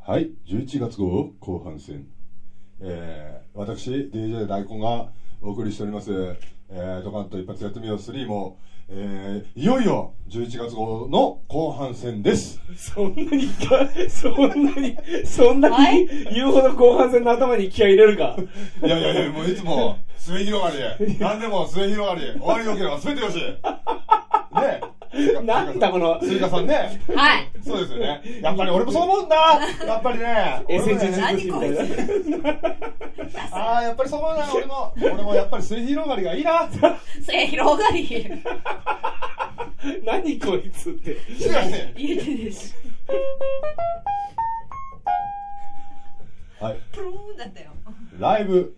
はい、11月号後半戦、私 DJ 大根がお送りしております、ドカンと一発やってみよう3も、いよいよ11月号の後半戦です。 そんなに言うほど後半戦の頭に気合い入れるか。 いやもういつも末広がり何でも末広がり終わりよければ全てよしね。 なんだこのスイカさんね。 はい。 そうですよね。やっぱり俺もそう思うんだ。やっぱりね。 SHG みたいな。 ああ、やっぱりそう思うな。俺もやっぱり末広がりがいいな。 末広がり。 何こいつって。 違うね。 言えてです。 はい。 プルーンだったよ。 ライブ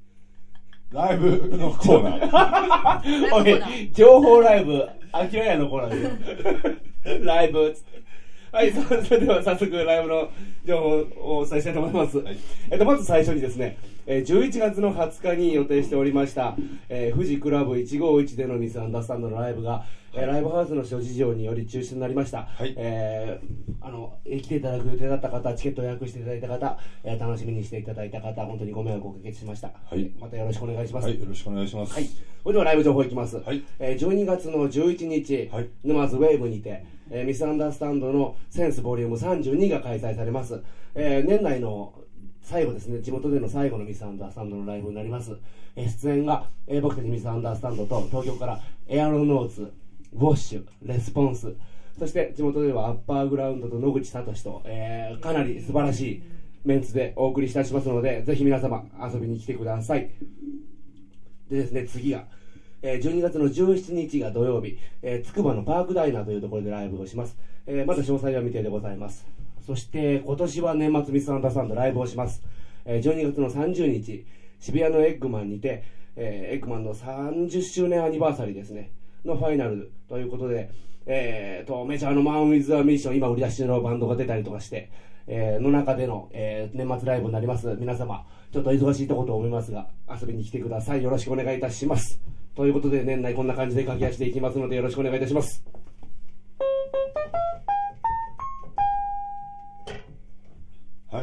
のコーナー。 おい、情報ライブ、アキラヤのコーナーで。ライブ。はい、それでは早速ライブの情報をお伝えしたいと思います。はい、まず最初にですね、11月の20日に予定しておりました、富士クラブ151でのミスアンダースタンドのライブが、ライブハウスの諸事情により中止になりました。はい、来ていただく予定だった方、チケットを予約していただいた方、楽しみにしていただいた方、本当にご迷惑をおかけしました。はい、またよろしくお願いします。 はい、よろしくお願いします。 はい、それではライブ情報いきます。はい、12月の11日、はい、沼津ウェーブにて、ミスアンダースタンドのセンスボリューム32が開催されます。年内の最後ですね、地元での最後のミスアンダースタンドのライブになります。出演が、僕たちミスアンダースタンドと東京からエアロノーツ、ウォッシュ、レスポンス、そして地元ではアッパーグラウンドと野口聡と、かなり素晴らしいメンツでお送りいたしますので、ぜひ皆様遊びに来てください。でですね、次が12月の17日が土曜日、つくばのパークダイナーというところでライブをします。まだ詳細は未定でございます。そして今年は年末ミスアンダースタンドライブをします。12月の30日渋谷のエッグマンにて、エッグマンの30周年アニバーサリーですねのファイナルということで、メジャーのマン・ウィズ・ア・ミッション、今売り出しのバンドが出たりとかして、の中での、年末ライブになります。皆様ちょっと忙しいところと思いますが遊びに来てください。よろしくお願いいたします。ということで年内こんな感じで駆け足していきますのでよろしくお願いいたします。 はい。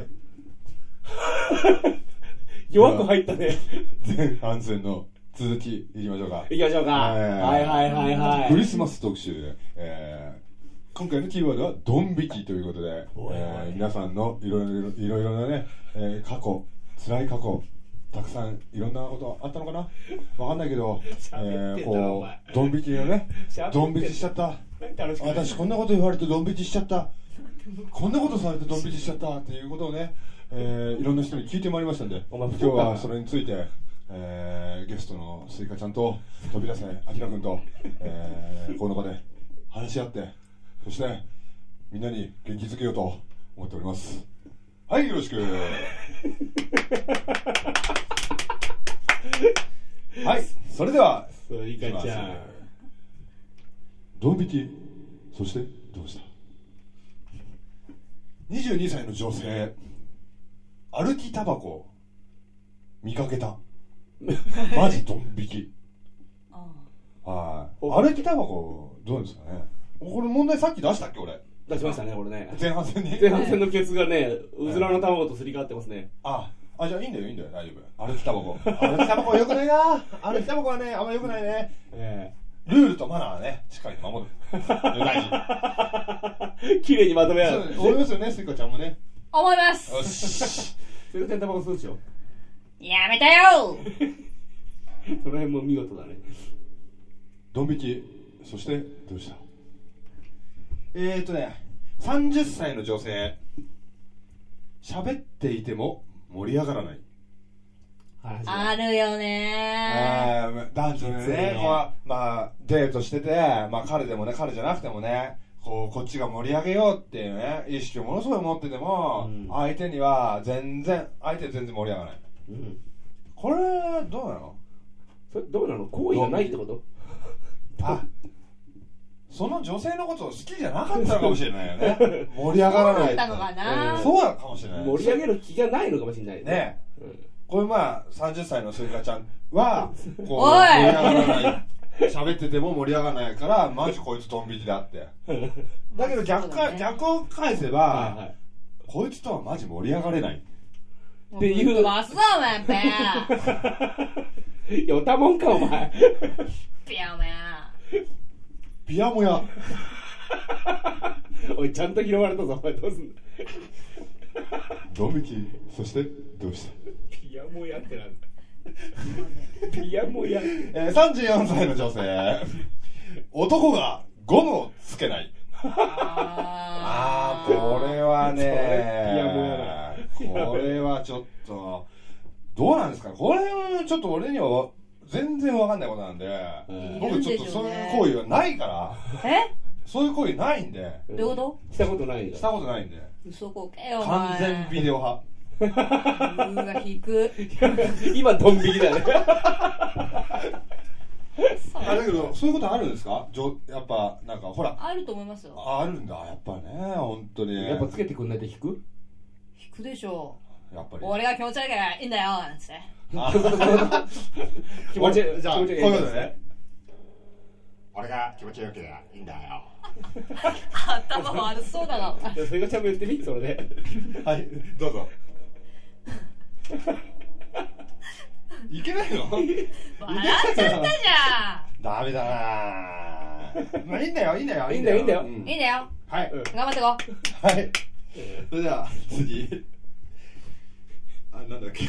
弱く入ったね。 前半戦の続きいきましょうか。 いきましょうか。はい。 クリスマス特集で、今回のキーワードはドン引きということで、皆さんのいろいろなね、辛い過去たくさんいろんなことあったのかな、わかんないけど、こうドン引きがね、ドン引きしちゃった。私こんなこと言われてドン引きしちゃった。こんなことされてドン引きしちゃったっていうことをね、いろんな人に聞いてまいりましたんで、今日はそれについて、ゲストのスイカちゃんと飛び出せあきらくんと、この場で話し合って、そしてみんなに元気づけようと思っております。はい、よろしく。はい、それではスイカちゃん、 ドン引き、そしてどうした。22歳の女性、歩きタバコ見かけた。マジドン引き。はい。歩きタバコどうですかね。これ問題さっき出したっけ。俺出しましたね。これね、前半戦のケツがね、うずらの卵とすり替わってますね。 じゃあいいんだよ大丈夫。歩きタバコよくないな。歩きタバコはねあんまよくないね。ルールとマナーはねしっかり守る。大事。 綺麗にまとめ合う。 思いますよね、スイカちゃんもね。 思います。 よし。 スイカちゃんタバコ吸うでしょ。 やめたよ。 その辺も見事だね。 ドン引き、そしてどうした。30歳の女性、喋っていても盛り上がらない。 あるよね。 男女でね、デートしてて、彼でもね彼じゃなくてもね、こっちが盛り上げようっていうね意識をものすごい持ってても、相手全然盛り上がらない。これどうなの。 それどうなの。好意がないってこと。 その女性のことを好きじゃなかったのかもしれないよね。盛り上がらない。 そうだったのかな。 そうなのかもしれない。 盛り上げる気がないのかもしれないね。これ30歳のスイカちゃんは盛り上がらない。喋ってても盛り上がらないから、マジこいつドン引きだって。だけど逆を返せば、 こいつとはマジ盛り上がれないっていう。 マスだお前、ペよたもんか、お前。 ピアモヤ。 ピアモヤ。 おい、ちゃんと拾われたぞ、お前どうすんの。 ドン引き、そしてどうした。 ピアモヤってなんだ。ピアモヤ。 34歳の女性。男がゴムをつけない。これはね、 ピアモヤだ。 これはちょっとどうなんですか。これはちょっと俺には全然わかんないことなんで、僕ちょっとそういう行為はないから。そういう行為ないんで。 どういうこと？ したことないんだ。 したことないんで。 嘘こけよ。 完全ビデオ派。 うわ、引く。 今ドン引きだね。 だけどそういうことあるんですか。やっぱなんかほら。 あると思いますよ。 あるんだ、やっぱね、本当に。 やっぱつけてくんないと引く？ 引くでしょう。やっぱり。 俺が気持ち悪いからいいんだよなんつって。 気持ちじゃあこういうことね。 俺が気持ちよけりゃいいんだよ。 頭悪そうだな。 それがちゃんと言ってみ、それで。 はい、どうぞ。いけないの？ 笑っちゃったじゃん。 ダメだな。まあいいんだよ、いいんだよ、 いいんだよ、いいんだよ。 いいんだよ。 はい、 頑張ってこう。はい。それでは次。なんだっけ。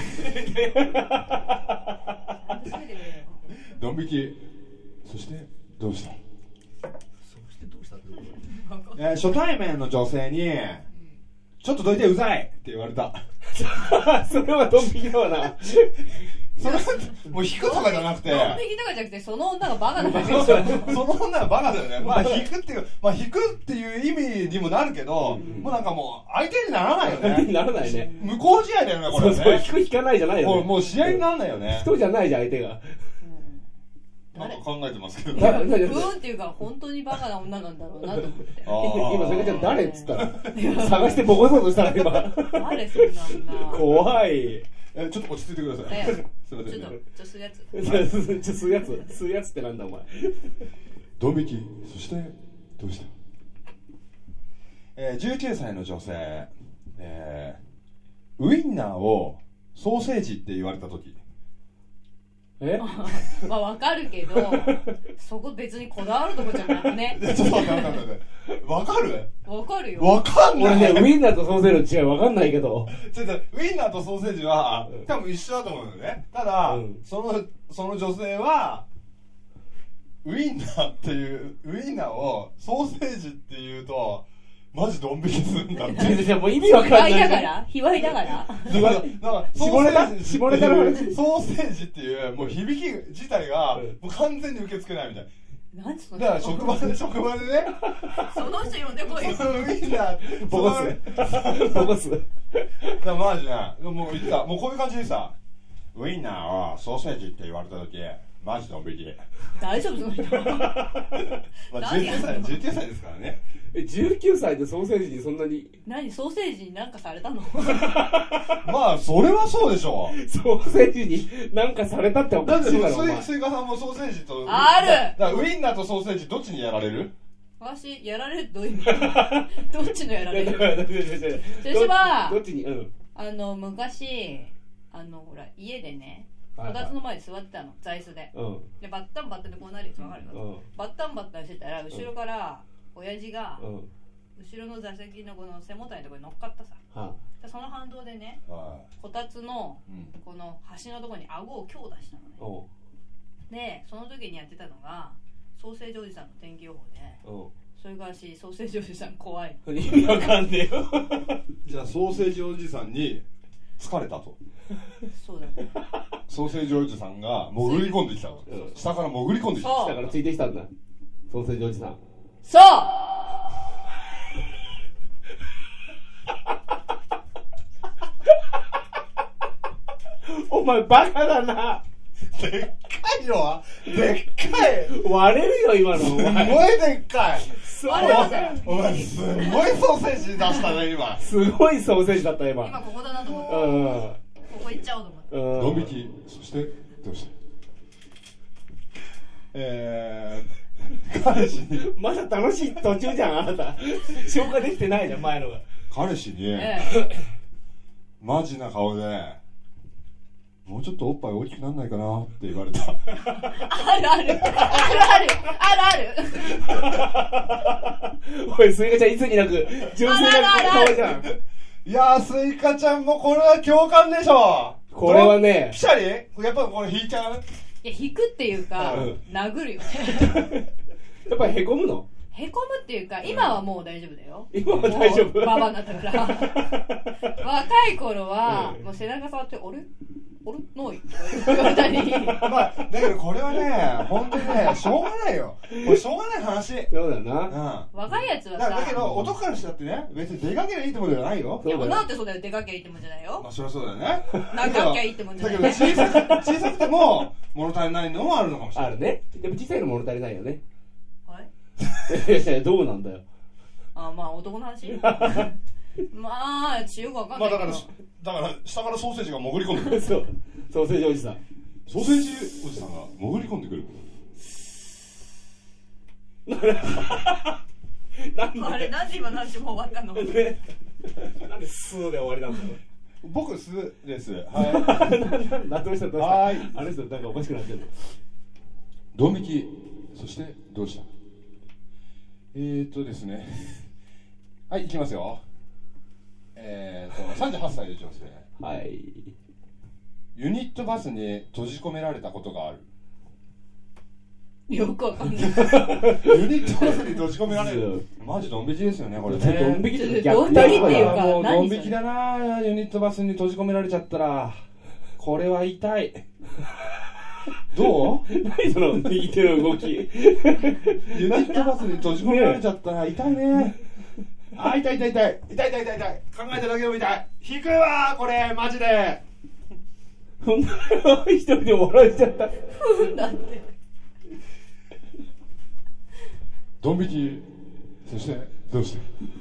ドン引き。そしてどうした。初対面の女性にちょっとどいてうざいって言われた。 それはドン引きだわな。 それもう引くとかじゃなくて、 ドン引きとかじゃなくて、その女がバカなだけでしょ。 その女がバカだよね。まあ引くっていう、まあ引くっていう意味にもなるけど、もうなんかもう相手にならないよね。 相手にならないね。 無効試合だよね、これね。 そうそう、引く引かないじゃないよね。 もう試合にならないよね。 人じゃないじゃん、相手が。 なんか考えてますけど。 っていうか、本当にバカな女なんだろうなと思って。 今、それちゃん誰っつったら、探してボコそうとしたら今。 誰そんな女。 怖い。 ちょっと落ち着いてください。すいませんね。 ちょっと吸うやつ。 吸うやつ。吸うやつってなんだお前。 ドン引き。そしてどうした。19歳の女性。ウインナーをソーセージって言われた時。 まあわかるけど、そこ別にこだわるとこじゃなくね。 ちょっと待って。わかる？ わかるよ。 わかんない。 俺ね、ウインナーとソーセージの違いわかんないけど。 ウインナーとソーセージは多分一緒だと思うんだよね。ただ、その女性はウインナーっていうウインナーをソーセージっていうとマジドン引きするんだって。 もう意味わかんない。 卑猥だから。 下ネタの話。 ソーセージっていうもう響き自体がもう完全に受け付けないみたいな。 なんつうの？ だから職場でね。 その人呼んでこいよ。 そのウインナーボコス。 だマジね。もう言った。もうこういう感じでさ、ウインナーをソーセージって言われた時マジドン引き。 大丈夫その人。 まあ19歳ですからね。 19歳でソーセージにそんなに。 何ソーセージになんかされたの？ まあそれはそうでしょう。 ソーセージになんかされたっておかしいだろ。 だってスイカさんもソーセージとある。 だからウインナーとソーセージどっちにやられる？ 私やられるどういう意味？どっちのやられる？私はどっちに昔ほら家でね。こたつの前で座ってたの、座椅子で。で、バッタンバッタンでこうなるやつわかるかな？バッタンバッタンしてたら、後ろから親父が、後ろの座席のこの背もたれのところに乗っかったさ。その反動でね、こたつのこの端のところに顎を強打したのね。で、その時にやってたのが、ソーセージおじさんの天気予報で、それからし、ソーセージおじさん怖い。 意味わかんねえよ。 じゃあソーセージおじさんに疲れたと。 そうだね。 ソーセージおじさんが潜り込んできたの。下から潜り込んできた。 下からついてきたんだ。ソーセージおじさん。 そうお前バカだな。 でっかいよ。でっかい。 割れるよ今の。 すごいでっかい。お前すごいソーセージ出したね今。 すごいソーセージだった今。 今ここだなと思って。ここ行っちゃおうと思って。 ドン引き。そしてどうした？彼氏にまだ楽しい途中じゃんあなた。消化できてないじゃん前のが。 彼氏に、マジな顔でもうちょっとおっぱい大きくなんないかなって言われた。 あるあるあるおい、スイカちゃんいつになく純粋な顔じゃん。 いやー、スイカちゃんもこれは共感でしょ。 これはね、 ピシャリやっぱこれ引いちゃう。 いや、引くっていうか、殴るよね。 やっぱりへこむの？ へこむっていうか、今はもう大丈夫だよ。 今は大丈夫。 ババアになったから。若い頃は、もう背中触って、あれないって言われたり。 まあ、だけどこれはね、本当にね、しょうがないよ。これしょうがない話。 そうだな。 若いやつはさ。 だけど、男からしたってね、別に出かけりゃいいってもんじゃないよ。 いや、なんてそうだよ、出かけりゃいいってもんじゃないよ。 まあ、そりゃそうだよね。 なんかきゃいいってもんじゃないよ。 だけど、小さくても、物足りないのもあるのかもしれない。 あるね。でも小さいの物足りないよね。 はい。 どうなんだよ。 あ、まあ、男の話まあ、よくわかんないけど。 だから、下からソーセージが潜り込んでくる。 そう。ソーセージおじさん。 ソーセージおじさんが潜り込んでくる。 あれ、なんで今の話もう終わったの？ なんでスーで終わりなんだろう。 僕スーです。はい。 どうしたどうした。 はい。 あの人なんかおかしくなってるの。 ドン引き。そしてどうした。ですね。はい、行きますよ。38歳で女性。 はい。 ユニットバスに閉じ込められたことがある。 よくわかんない。 ユニットバスに閉じ込められる。マジドン引きですよね、これね。 ドン引きっていうか、 ドン引きっていうか、 もうドン引きだな、ユニットバスに閉じ込められちゃったら。これは痛い。どう？ 何その右手の動き。ユニットバスに閉じ込められちゃったら痛いね。あ、痛い。考えただけでも痛い。引くわこれ、マジで。 一人で笑っちゃった。 だって。 ドン引き。そして、どうして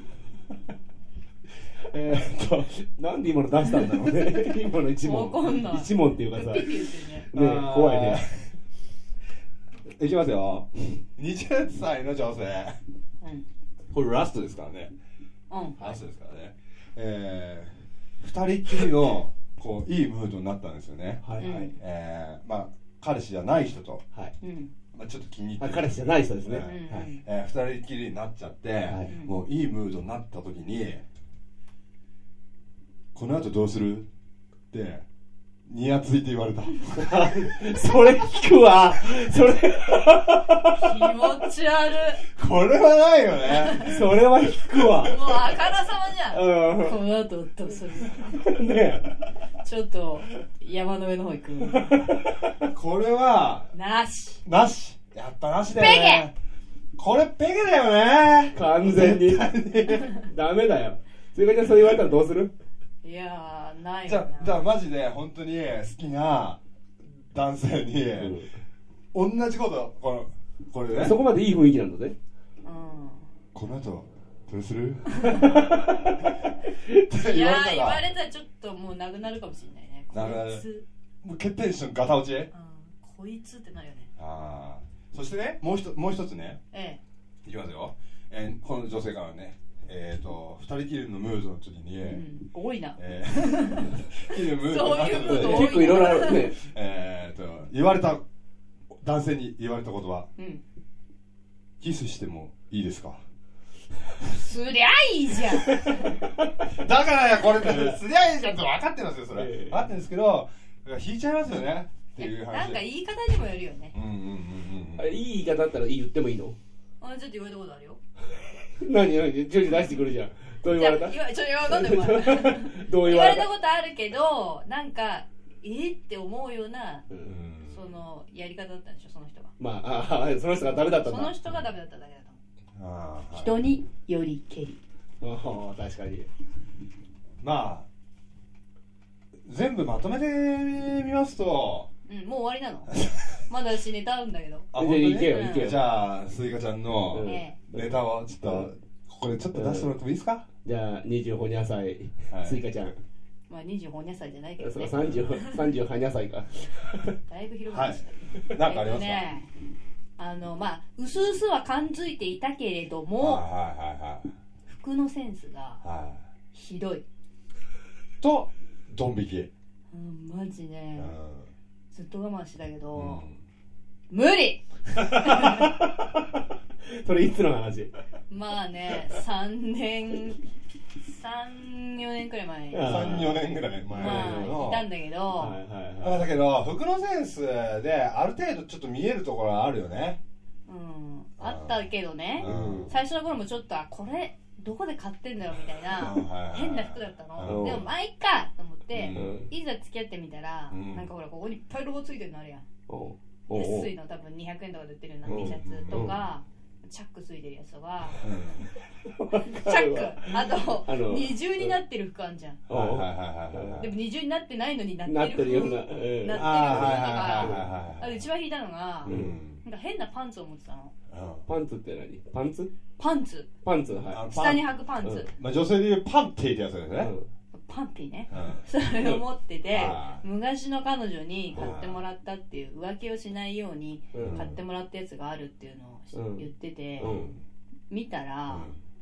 なんで今の出したんだろうね。今の一問。 わかんない。 一問っていうかさ。 ピッピ言ってるね。 ね、怖いね。 いきますよ。20歳の女性。これラストですからね。ラストですからね。2人きりのこういいムードになったんですよね。 はいはい。 まあ彼氏じゃない人と、 はい。 まあちょっと気に入ってる。 彼氏じゃない人ですね。 2人きりになっちゃって、もういいムードになった時に、この後どうするってにやついて言われた。 それ聞くわ。それ気持ち悪い。 これはないよね。 それは聞くわ。 もうあからさまじゃん。 うん。 この後どうする？ ねちょっと山の上の方行く。 これはなし。 やっぱなしだよね。これペゲだよね。 完全に。ダメだよ。それからそう言われたらどうする？ いやー、ないじゃあマジで本当に好きな男性に、同じことこれね。 そこまでいい雰囲気なんだぜ。 この後どうする？ いやー、言われたらちょっともうなくなるかもしれないね。こいつ。 もう決定してガタ落ち。 こいつってなるよね。 そしてね、もう一つね。いきますよ。この女性からね。二人きりのムードの時に、 多いな。 そういうムード結構いろいろあるね。 男性に言われた言葉、キスしてもいいですか？ すりゃいいじゃん。 だからこれすりゃいいじゃんって分かってますよ、それ。分かってるんですけど、引いちゃいますよねっていう話。 なんか言い方にもよるよね。 いい言い方だったら言ってもいいの？ ちょっと言われたことあるよ。 何徐々に出してくるじゃん。どう言われた？ なんでお前どう言われたことあるけど、なんかって思うようなそのやり方だったんでしょ、その人が。 まあその人がダメだったんだ。 その人がダメだっただけだと思う。人によりけり。 確かに。 まあ全部まとめてみますと、 もう終わりなの？まだ私ネタあるんだけど。 本当に？いけよ。 じゃあスイカちゃんのネタをちょっとここでちょっと出してもらってもいいですか？ じゃあ20ほにゃ歳スイカちゃん。 まあ20ほにゃ歳じゃないけどね。 30はにゃ歳か。 だいぶ広がりました。 なんかありますか？ まあうすうすは感づいていたけれども、服のセンスがひどいとドン引き。 マジね、ずっと我慢してたけど、 無理それいつの話？ まあね、3、4年くらい前。 3、4年ぐらい前の。いたんだけど。 だけど、服のセンスで、ある程度ちょっと見えるところはあるよね。 あったけどね。最初の頃もちょっと、これ、どこで買ってんだろうみたいな、変な服だったの。でも、まあ、いっかと思って、いざ付き合ってみたら、なんかほら、ここにいっぱいロゴついてるのあるやん。安いの多分200円とかで売ってるような T シャツとか、チャックついてるやつとか、チャック、あと二重になってる服あんじゃん。でも二重になってないのになってる服とか、あれ一番引いたのが、なんか変なパンツを持ってたの。 パンツって何？パンツ？ パンツ、 はい。 下に履くパンツ。 女性でいうパンティーってやつですね。 パンティね、それを持ってて、昔の彼女に買ってもらったっていう、浮気をしないように買ってもらったやつがあるっていうのを言ってて、見たら、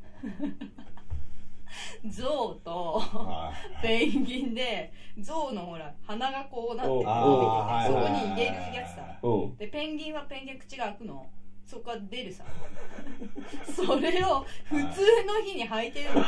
ゾウとペンギンで、ゾウのほら鼻がこうなってる、そこに入れるやつさ、でペンギンはペンギン口が開くの、そこから出るさそれを普通の日に履いてるの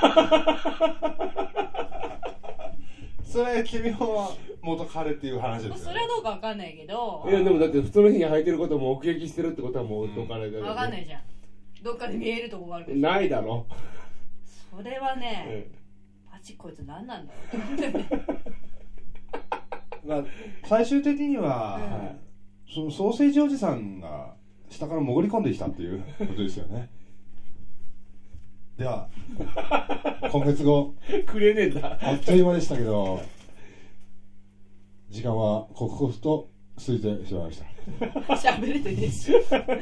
それ君の元彼っていう話ですよね。 それはどうかわかんないけど、 いやでもだって普通の日に履いてることを目撃してるってことはもう元彼だよね。 わかんないじゃん、どっかで見えるとこがあるけどないだろ。 それはね、マジこいつ何なんだろうって思ってねまあ最終的には、そのソーセージおじさんが下から潜り込んできたっていうことですよね。では今月後くれねえんだ。 あっという間でしたけど、時間は刻々と過ぎてしまいました。 喋れてねえし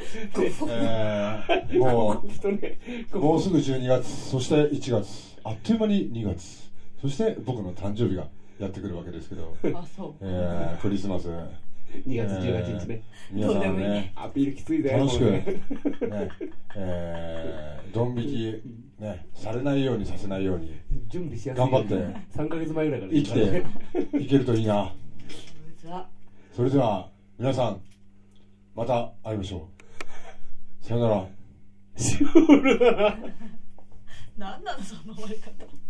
もうすぐ12月、そして1月、あっという間に2月、そして僕の誕生日がやってくるわけですけど、 あ、そう、 クリスマス 2月18日ね、 皆さんね、 アピールきついぜ、 楽しくね、ドン引きね、されないようにさせないように準備しやすい頑張って 3ヶ月前ぐらいから生きていけるといいな。それでは皆さんまた会いましょう。さよなら。 シュールだな。 何なのその終わり方。